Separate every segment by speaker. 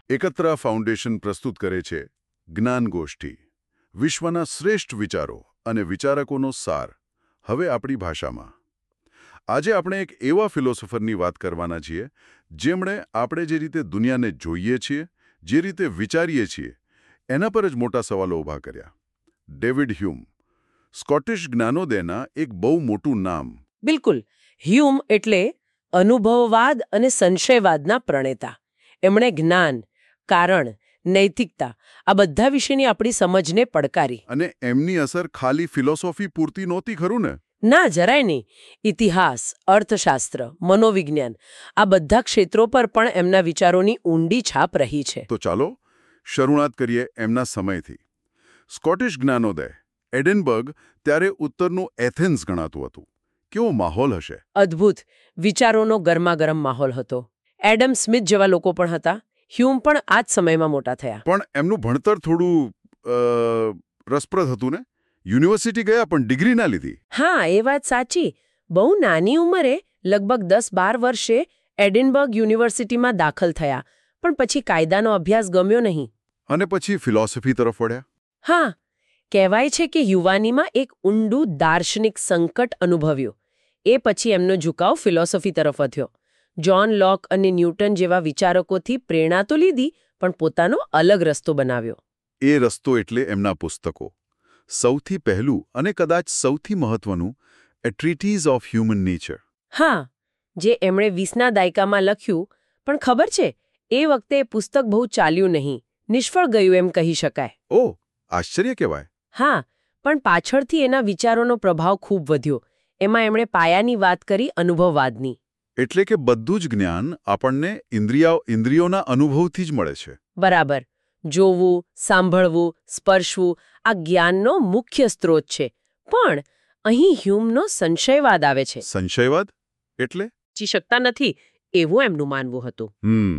Speaker 1: એકત્રા foundation પ્રસ્તુત કરે છે જ્ઞાનગોષ્ઠી, વિશ્વના શ્રેષ્ઠ વિચારો અને વિચારકોનો સાર, હવે આપણી ભાષામાં. આજે આપણે એક એવા ફિલોસોફરની વાત કરવાના છીએ જેમણે આપણે જે રીતે દુનિયાને જોઈએ છીએ, જે રીતે વિચારીએ છીએ, એના પર જ મોટા સવાલો ઊભા કર્યા. ડેવિડ હ્યુમ, સ્કોટિશ જ્ઞાનોદયના એક બહુ મોટું નામ.
Speaker 2: બિલકુલ. હ્યુમ એટલે અનુભવવાદ અને સંશયવાદના પ્રણેતા. એમણે જ્ઞાન, કારણ, નૈતિકતા આ બધા વિશેની આપણી સમજને પડકારી.
Speaker 1: અને એમની અસર ખાલી ફિલોસોફી પૂરતી નહોતી, ખરું ને?
Speaker 2: ના, જરાય નહીં. ઇતિહાસ, અર્થશાસ્ત્ર, મનોવિજ્ઞાન આ બધા ક્ષેત્રો પર પણ એમના વિચારોની ઊંડી છાપ રહી છે.
Speaker 1: તો ચાલો શરૂઆત કરીએ એમના સમયથી. સ્કોટિશ જ્ઞાનોદય, એડિનબર્ગ ત્યારે ઉત્તરનું એથેન્સ ગણાતું હતું. કેવો માહોલ હશે!
Speaker 2: અદ્ભુત. વિચારોનો ગરમાગરમ માહોલ હતો. એડમ સ્મિથ જેવા લોકો પણ હતા. હ્યુમ પણ આ જ સમયમાં મોટા થયા.
Speaker 1: પણ એમનું ભણતર થોડું રસપ્રદ હતું ને? યુનિવર્સિટી ગયા પણ ડિગ્રી ના લીધી.
Speaker 2: હા, એ વાત સાચી. બહુ નાની ઉંમરે લગભગ 10-12 વર્ષે એડિનબર્ગ યુનિવર્સિટીમાં દાખલ થયા, પણ પછી કાયદાનો અભ્યાસ ગમ્યો નહીં.
Speaker 1: અને પછી ફિલોસોફી તરફ વળ્યા.
Speaker 2: હા, કહેવાય છે કે યુવાનીમાં એક ઊંડું દાર્શનિક સંકટ અનુભવ્યું. એ પછી એમનો ઝુકાવ ફિલોસોફી તરફ વધ્યો. જ્હોન લોક અને ન્યૂટન જેવા વિચારકોથી પ્રેરણા તો લીધી, પણ પોતાનો અલગ રસ્તો બનાવ્યો.
Speaker 1: એ રસ્તો એટલે એમના પુસ્તકો. સૌથી પહેલું અને કદાચ સૌથી મહત્વનું, a treatise of human nature.
Speaker 2: હા, જે એમણે 20ના દાયકામાં લખ્યું, પણ ખબર છે એ વખતે એ પુસ્તક બહુ ચાલ્યું નહીં, નિષ્ફળ ગયું એમ કહી શકાય.
Speaker 1: ઓહ, આશ્ચર્ય કહેવાય.
Speaker 2: હા, પણ પાછળથી એના વિચારોનો પ્રભાવ ખૂબ વધ્યો. એમાં એમણે પાયાની વાત કરી અનુભવવાદની.
Speaker 1: એટલે કે બધું જ જ્ઞાન આપણને ઇન્દ્રિયોના અનુભવથી જ મળે છે.
Speaker 2: બરાબર. જોવું, સાંભળવું, સ્પર્શવું આ જ્ઞાનનો મુખ્ય સ્ત્રોત છે. પણ અહીં હ્યુમનો સંશયવાદ આવે છે.
Speaker 1: સંશયવાદ એટલે?
Speaker 2: સમજી શકતા નથી એવું એમનું માનવું હતું.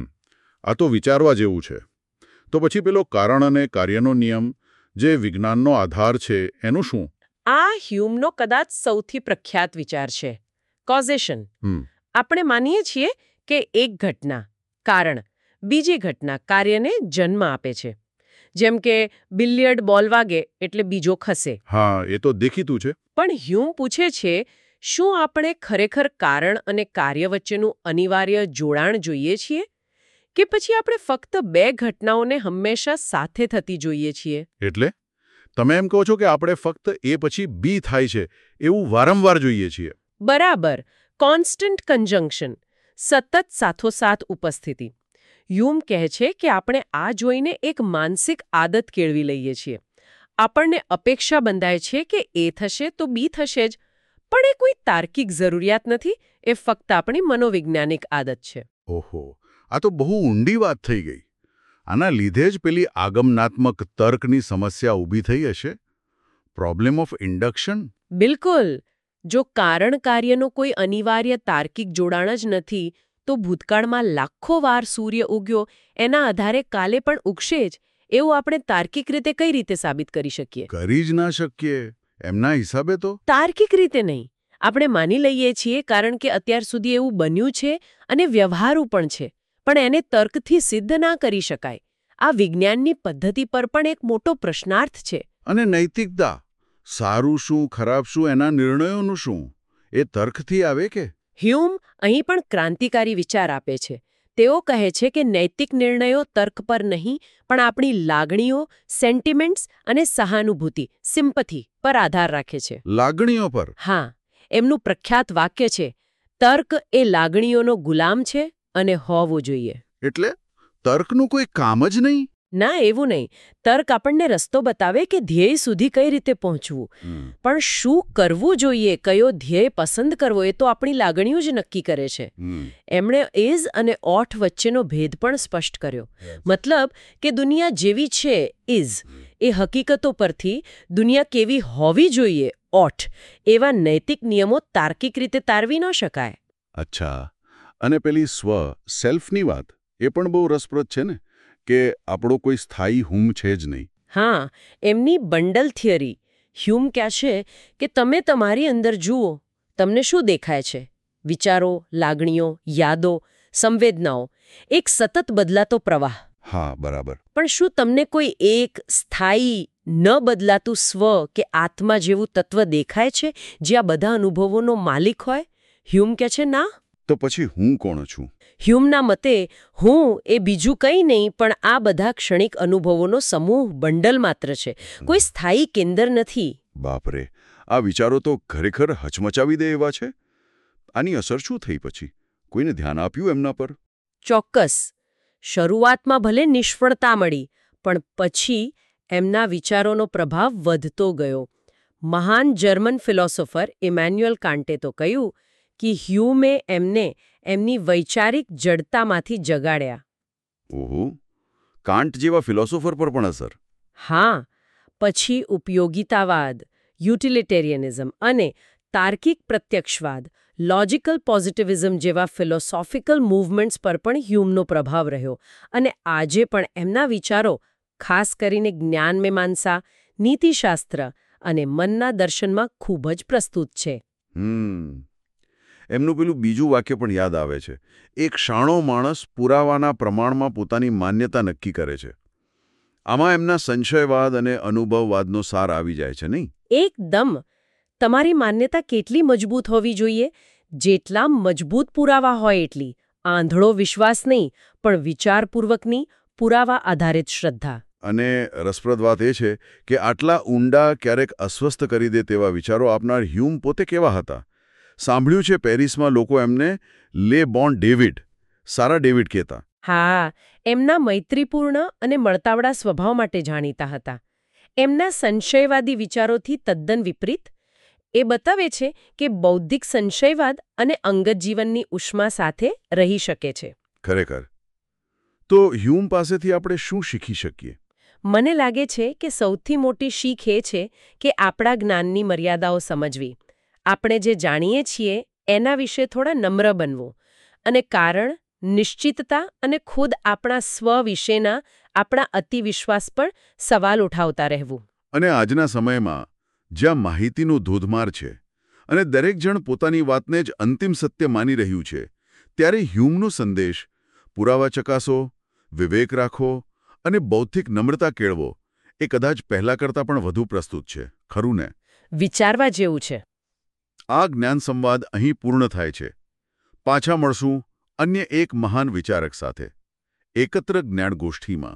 Speaker 1: આ તો વિચારવા જેવું છે. તો પછી પેલો કારણ અને કાર્યનો નિયમ જે વિજ્ઞાનનો આધાર છે એનું શું?
Speaker 2: આ હ્યુમનો કદાચ સૌથી પ્રખ્યાત વિચાર છે. કોઝેશન. આપણે માનીએ છીએ કે એક ઘટના, કારણ, બીજી ઘટના કાર્યને જન્મ આપે છે. જેમ કે બિલિયર્ડ બોલ વાગે એટલે બીજો ખસે.
Speaker 1: હા, એ તો દેખીતું છે.
Speaker 2: પણ હ્યુમ પૂછે છે, શું આપણે ખરેખર કારણ અને કાર્ય વચ્ચેનું અનિવાર્ય જોડાણ જોઈએ છીએ? કે પછી આપણે ફક્ત બે ઘટનાઓને હંમેશા સાથે થતી જોઈએ છીએ?
Speaker 1: એટલે તમે એમ કહો છો કે આપણે ફક્ત એ પછી બી થાય છે એવું વારંવાર જોઈએ છીએ?
Speaker 2: બરાબર. કોન્સ્ટન્ટ કન્જંક્શન, સતત સાથોસાથ ઉપસ્થિતિ. હ્યુમ કહે છે કે આપણે આ જોઈને એક માનસિક આદત કેળવી લઈએ છીએ. આપણને અપેક્ષા બંધાય છે કે એ થશે તો બી થશે જ, પણ એ કોઈ તાર્કિક જરૂરિયાત નથી, એ ફક્ત આપણી મનોવૈજ્ઞાનિક આદત છે.
Speaker 1: ઓહો, આ તો બહુ ઊંડી વાત થઈ ગઈ. આના લીધે જ પેલી આગમનાત્મક તર્કની સમસ્યા ઊભી થઈ હશે. Problem of induction.
Speaker 2: બિલકુલ. જો કારણ કાર્યનો કોઈ અનિવાર્ય તાર્કિક જોડાણ જ નથી, તો ભૂતકાળમાં લાખો વાર સૂર્ય ઉગ્યો એના આધારે કાલે પણ ઉગશે જ એવું આપણે તાર્કિક રીતે કઈ રીતે સાબિત કરી શકીએ?
Speaker 1: કરી જ ના શકીએ. એમના હિસાબે તો
Speaker 2: તાર્કિક રીતે નહીં. આપણે માની લઈએ છીએ કારણ કે અત્યાર સુધી એવું બન્યું છે અને વ્યવહારુ પણ છે, પણ એને તર્કથી સિદ્ધ ના કરી શકાય. આ વિજ્ઞાનની પદ્ધતિ પર પણ એક મોટો પ્રશ્નાર્થ છે.
Speaker 1: અને નૈતિકતા, સારું શું ખરાબ શું એના નિર્ણયોનું શું, એ તર્કથી આવે કે?
Speaker 2: હ્યુમ અહીં પણ ક્રાંતિકારી વિચાર આપે છે. તેઓ કહે છે કે નૈતિક નિર્ણયો તર્ક પર નહીં, પણ આપણી લાગણીઓ, સેન્ટિમેન્ટ્સ અને સહાનુભૂતિ, સિમ્પથી પર આધાર રાખે છે.
Speaker 1: લાગણીઓ પર?
Speaker 2: હા. એમનું પ્રખ્યાત વાક્ય છે, તર્ક એ લાગણીઓનો ગુલામ છે અને હોવો જોઈએ.
Speaker 1: એટલે તર્કનું કોઈ કામ જ નહીં?
Speaker 2: ના, એવું નહીં. તર્ક આપણને રસ્તો બતાવે કે ધ્યેય સુધી કઈ રીતે પહોંચવું, પણ શું કરવું જોઈએ, કયો ધ્યેય પસંદ કરવો, એ તો આપણી લાગણીઓ જ નક્કી કરે છે. એમણે ઇઝ અને ઓટ વચ્ચેનો ભેદ પણ સ્પષ્ટ કર્યો. મતલબ કે દુનિયા જેવી છે ઇઝ, એ હકીકતો પરથી દુનિયા કેવી હોવી જોઈએ ઓટ, એવા નૈતિક નિયમો તાર્કિક રીતે તારવી ન શકાય.
Speaker 1: અચ્છા. અને પેલી સેલ્ફની વાત એ પણ બહુ રસપ્રદ છે ને, કે આપણો કોઈ સ્થાયી હું છે જ નહીં.
Speaker 2: હા, એમની બંડલ થિયરી. હ્યુમ કહે છે કે તમે તમારી અંદર જુઓ, તમને શું દેખાય છે? વિચારો, લાગણીઓ, યાદો, સંવેદનાઓ, એક સતત બદલાતો પ્રવાહ.
Speaker 1: હા, બરાબર.
Speaker 2: પણ શું તમને કોઈ એક સ્થાયી ન બદલાતું સ્વ કે આત્મા જેવું તત્વ દેખાય છે જે આ બધા અનુભવોનો માલિક હોય? હ્યુમ કહે છે ના.
Speaker 1: તો પછી હું કોણ છું?
Speaker 2: હ્યુમના મતે હું એ બીજું કંઈ નહીં પણ આ બધા ક્ષણિક અનુભવોનો સમૂહ બંડલ માત્ર છે, કોઈ સ્થાયી કેન્દ્ર નથી.
Speaker 1: બાપરે, આ વિચારો તો ખરેખર હચમચાવી દે એવા છે. આની અસર શું થઈ પછી? કોઈને ધ્યાન આપ્યું એમના પર?
Speaker 2: ચોક્કસ. શરૂઆતમાં ભલે નિષ્ફળતા મળી, પણ પછી એમના વિચારોનો પ્રભાવ વધતો ગયો. મહાન જર્મન ફિલોસોફર ઇમેન્યુઅલ કાન્ટે તો કહ્યું કે હ્યુમે એમને એમની વૈચારિક જડતામાંથી જગાડ્યા.
Speaker 1: ઓહો, કાન્ટ જેવા ફિલોસોફર પર પણ અસર?
Speaker 2: હા, પછી ઉપયોગિતાવાદ, યુટિલિટેરિયનિઝમ અને તાર્કિક પ્રત્યક્ષવાદ, લોજિકલ પોઝિટિવિઝમ જેવા ફિલોસોફિકલ મૂવમેન્ટ્સ પર પણ હ્યુમનો પ્રભાવ રહ્યો અને આજે પણ એમના વિચારો ખાસ કરીને જ્ઞાન મીમાંસા, નીતિશાસ્ત્ર અને મનના દર્શનમાં ખૂબ જ પ્રસ્તુત છે.
Speaker 1: એમનું પેલું બીજું વાક્ય પણ યાદ આવે છે. એક શાણો માણસ પુરાવાના પ્રમાણમાં પોતાની માન્યતા નક્કી કરે છે. આમાં એમના સંશયવાદ અને અનુભવવાદનો સાર આવી જાય છે, નહીં?
Speaker 2: એકદમ. તમારી માન્યતા કેટલી મજબૂત હોવી જોઈએ? જેટલા મજબૂત પુરાવા હોય એટલી. આંધળો વિશ્વાસ નહીં, પણ વિચારપૂર્વકની, પુરાવા આધારિત શ્રદ્ધા.
Speaker 1: અને રસપ્રદ વાત એ છે કે આટલા ઊંડા, ક્યારેક અસ્વસ્થ કરી દે તેવા વિચારો આપનાર હ્યુમ પોતે કેવા હતા? સાંભળ્યું છે પેરિસમાં લોકો એમને લે બોન ડેવિડ, સારા ડેવિડ કહેતા.
Speaker 2: હા, એમના મૈત્રીપૂર્ણ અને મળતાવડા સ્વભાવ માટે જાણીતા હતા. એમના સંશયવાદી વિચારોથી તદ્દન વિપરીત. એ બતાવે છે કે બૌદ્ધિક સંશયવાદ અને અંગત જીવનની ઉષ્મા સાથે રહી શકે છે.
Speaker 1: ખરેખર. તો હ્યુમ પાસેથી આપણે શું શીખી શકીએ?
Speaker 2: મને લાગે છે કે સૌથી મોટી શીખ એ છે કે આપણા જ્ઞાનની મર્યાદાઓ સમજવી. આપણે જે જાણીએ છીએ એના વિશે થોડા નમ્ર બનવું અને કારણ, નિશ્ચિતતા અને ખુદ આપણા સ્વ વિશેના આપણા અતિવિશ્વાસ પર સવાલ ઉઠાવતા રહેવું.
Speaker 1: અને આજના સમયમાં જ્યાં માહિતીનું ધોધમાર છે અને દરેક જણ પોતાની વાતને જ અંતિમ સત્ય માની રહ્યું છે, ત્યારે હ્યુમનો સંદેશ પુરાવા ચકાસો, વિવેક રાખો અને બૌદ્ધિક નમ્રતા કેળવો એ કદાચ પહેલા કરતાં પણ વધુ પ્રસ્તુત છે. ખરું ને?
Speaker 2: વિચારવા જેવું છે.
Speaker 1: આ જ્ઞાન સંવાદ અહીં પૂર્ણ થાય છે. પાછા મળશું અન્ય એક મહાન વિચારક સાથે, એકત્ર જ્ઞાન ગોષ્ઠીમાં.